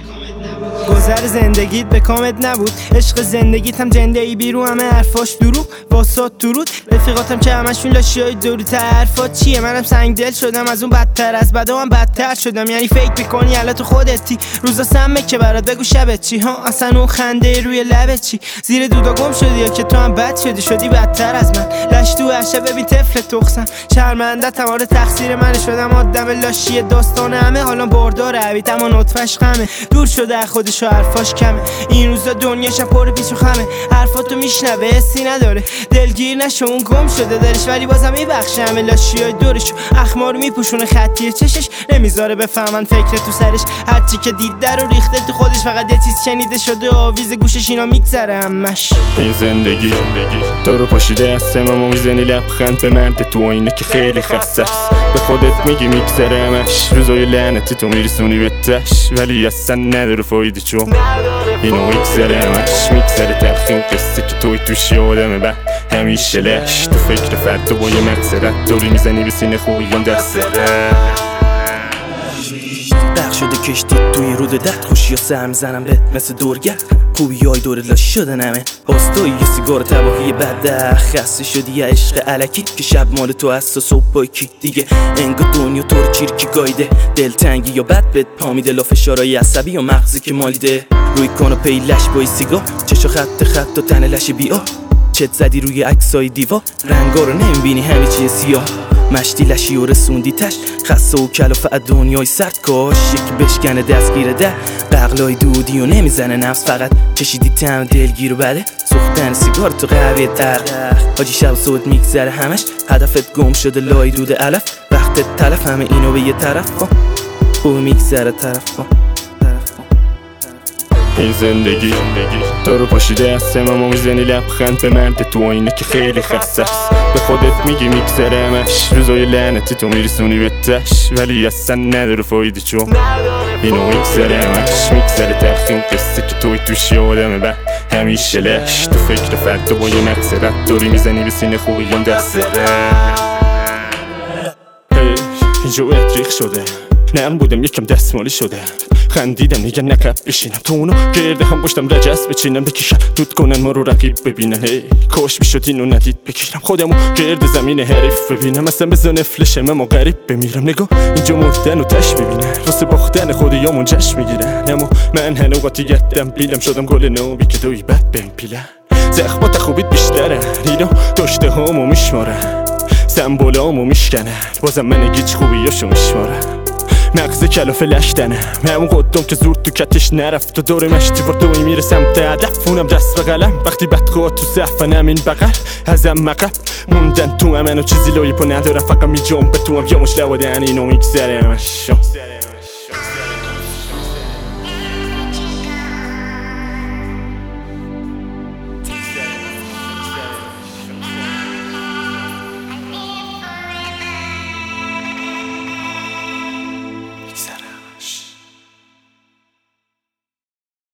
گذر زندگیت به کامت نبود، عشق زندگیت هم جنده ای بیرو، همه حرفاش دروغ واسات درود. رفیقاتم که همشون لاشیای دورو، حرفات چیه؟ منم سنگ دل شدم، از اون بدتر از بدام بدتر شدم. یعنی فکر میکنی الان تو خودتی، روزا سمه که برات بگو شبت چی ها، اصلا اون خنده روی لبت چی؟ زیر دودا گم شدی یا که تو هم بد شدی بدتر از من. لش تو عشه ببین طفل تخسم، شرمنده تمام تقصیر من، شدم آدم لاشی داستان همه، حالا بردار عبید اما نطفش غمه، دور شده خودش و حرفاش کمه. این روزا دنیاش پر پیچ و خمه، حرفاتو میشنوه حسی نداره، دلگیر نشو اون گم شده دلش، ولی بازم میبخشه همه لاشیای دورشو. اخمار میپوشونه خطی چشش، نمیذاره بفهمن فکر تو سرش، هرچی که دیده رو ریخته تو خودش، فقط یه چیز شنیده شده آویز گوشش، اینا میگذره همش. این زندگی تو رو پاشیده از سمم و میزنی لبخند به مرد تو اینه که خیلی خسته است، به خودت میگی میگذره همش، روزای لعنتی تو میرسونی به تش، ولی اصلا نداره فایده چون اینو میگذره همش. میگذره تلخین قصه که توی توش یادمه بعد همیشه لش، تو فکر فرد با یه مقصرت دوری میزنی به سینه خوبیان دست زده. برق شده کشتی توی رود درد، خوشی ها سر میزنم بهت مثل دورگرد، خوبی های دورت لاش شدن همه، باز توی یه سیگار تباهی بده، خسته شدی یه عشق علکیت که شب مال تو هست و صبح با کیت دیگه، انگار دنیا تو رو چیرکی گایده، دلتنگی یا بد بهت پا میده، لا فشارهای عصبی یا مغزی که مالیده، روی کاناپه لش با سیگار، چشا خط و تن لش بیا، چت زدی روی عکسای دیوار، رنگا رو نمیبینی همه چیه سیاه، مشتی لشی و رسوندی تش، خسته و کلافه دنیای سرد، کاش یکی بشکنه دستگیره ده، بغلای دودی و نمیزنه نفس، فقط کشیدی تم دلگیر و بده، سوختن سیگار تو قهوه تر، حاجی شب صبح میگذره همش، هدفت گم شده لای دود علف، وقتت تلف همه اینو به یه طرف، خوب میگذره طرف. این زندگی تو رو پاشیده از سمم و میزنی لبخند به مرد تو اینه که خیلی خسته است، به خودت میگی میگذره همش، روزای لعنتی تو میرسونی به تش، ولی اصلا نداره فایده چون اینو میگذره همش. میگذره تلخین قصه که توی توش یادمه بعد همیشه لش، تو فکر فرد با یه مقصرت دوری میزنی به سینه خوبیان دست زده. اینجا اتریخ شده، نرم بودم یکم دستمالی شده، خندیدم دیگه نقب بشینم، تو اونو گرده هم گشتم رجس بچینم، بکشم دود کنن ما رو رقیب ببینن، کاش میشد اینو ندید بگیرم، خودمو گرد زمین حریف ببینم، اصلا بزنه فلشم اما غریب بمیرم، نگاه اینجا مردن و تش ببینن، واسه باختن خودیامون جشن میگیرن، اما من هنوقاتی گردم بیلم شدم گل نوبی که دوی بد بهم پیلن، زخمات خوبیت بیشتره اینا داشته هامو میشمارن، سمبولامو میشکنن، بازم من گیج خوبیاشو میشمارن، مغز کلافه لشتنه، همون قدام که زور تو کتش نرفت و دور مشتی بردوی میره سمت هدف، اونم دست به قلم وقتی بدخواه تو صحفنم، این بغل ازم مقب موندن تو همن و چیزی لایه پا ندارم، فقط میجام به تو هم یا مشلوادن اینو میگذره همش.